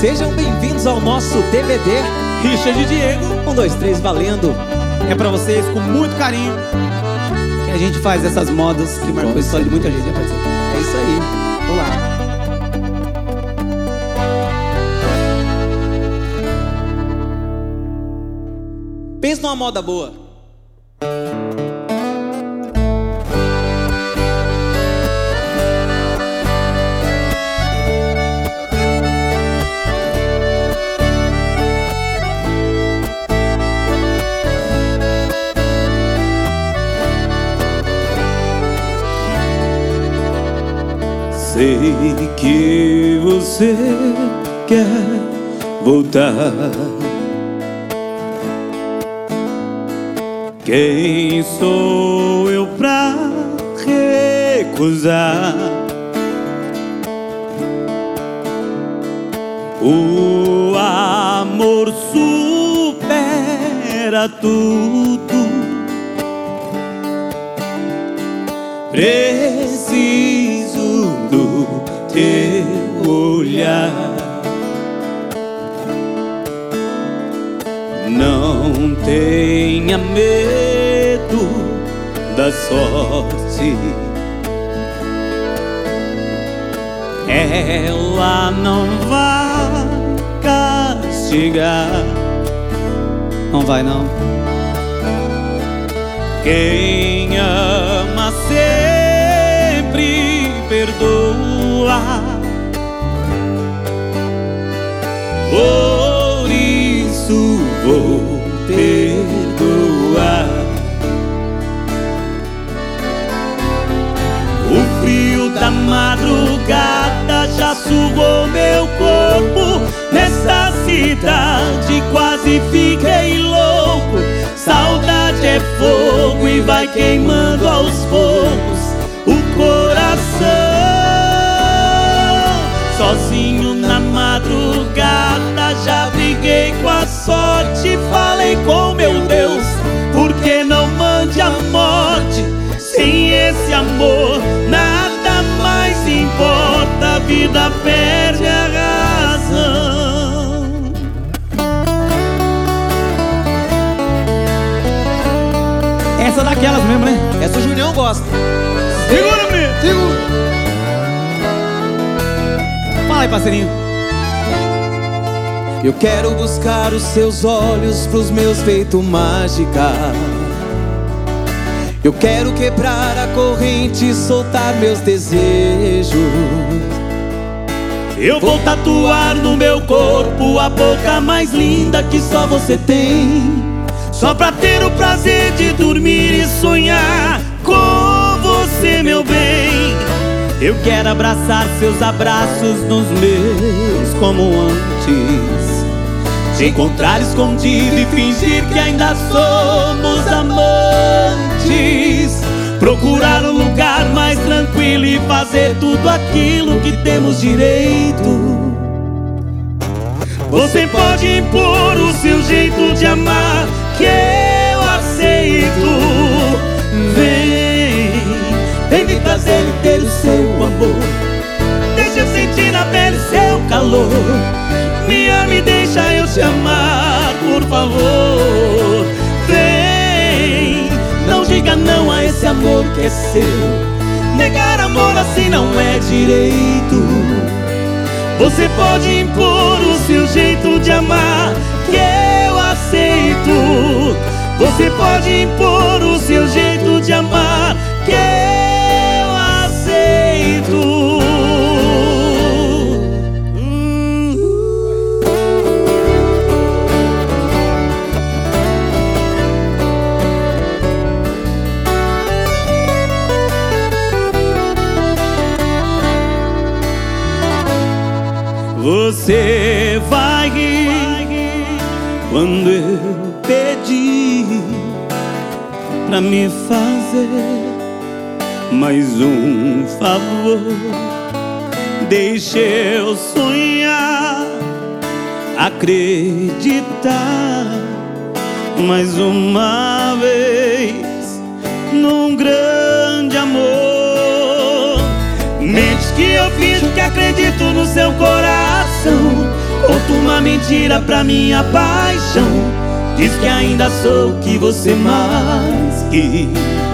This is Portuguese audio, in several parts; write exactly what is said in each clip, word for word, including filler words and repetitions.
Sejam bem-vindos ao nosso D V D Richard e Diego. Um, dois, três, valendo. É pra vocês, com muito carinho, que a gente faz essas modas que marcou a história de muita gente, né, parceiro? É isso aí, vamos lá. Pensa numa moda boa. Sei que você quer voltar. Quem sou eu pra recusar? O amor supera tudo. Preciso do teu olhar. Não tenha medo da sorte. Ela não vai castigar. Não vai não. Quem ama sempre perdoa. Por isso vou perdoar. O frio da madrugada já sugou meu corpo. Nessa cidade quase fiquei louco. Saudade é fogo e vai queimando aos poucos o coração. Sozinho na madrugada já briguei com a sorte. Falei com meu Deus, por que não mande a morte? Sem esse amor nada mais importa. A vida perde a razão. Essa é daquelas mesmo, né? Essa o Julião gosta. Segura, menino! Segura! Fala aí, parceirinho. Eu quero buscar os seus olhos pros meus feitos mágica. Eu quero quebrar a corrente e soltar meus desejos. Eu vou tatuar no meu corpo a boca mais linda que só você tem. Só pra ter o prazer de dormir e sonhar com você, meu bem. Eu quero abraçar seus abraços nos meus como antes. Te encontrar escondido e fingir que ainda somos amantes. Procurar um lugar mais tranquilo e fazer tudo aquilo que temos direito. Você pode impor o seu jeito de amar, que eu aceito. Vem, vem me trazer inteiro seu amor. Deixa eu sentir na pele seu calor. Me ame e deixa eu te amar, por favor. Vem, não diga não a esse amor que é seu. Negar amor assim não é direito. Você pode impor o seu jeito de amar, que eu aceito. Você pode impor o seu jeito de amar, que eu aceito. hum. Você vai rir quando eu pedi pra me fazer mais um favor. Deixa eu sonhar, acreditar mais uma vez num grande amor. Mente que eu finjo que acredito no seu coração. mentira pra minha paixão. Diz que ainda sou o que você mais quis.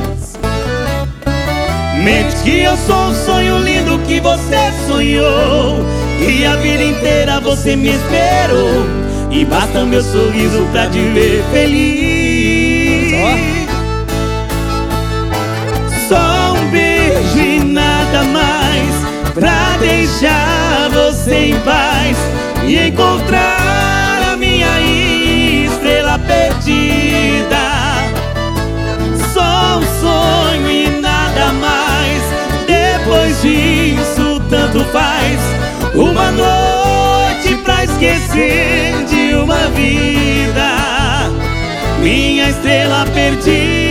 Mente que eu sou um sonho lindo que você sonhou, e a vida inteira você me esperou, e basta meu sorriso pra te ver feliz. Só um beijo e nada mais, pra deixar você em paz e encontrar a minha estrela perdida. Só um sonho e nada mais, depois disso tanto faz. Uma noite pra esquecer de uma vida, minha estrela perdida.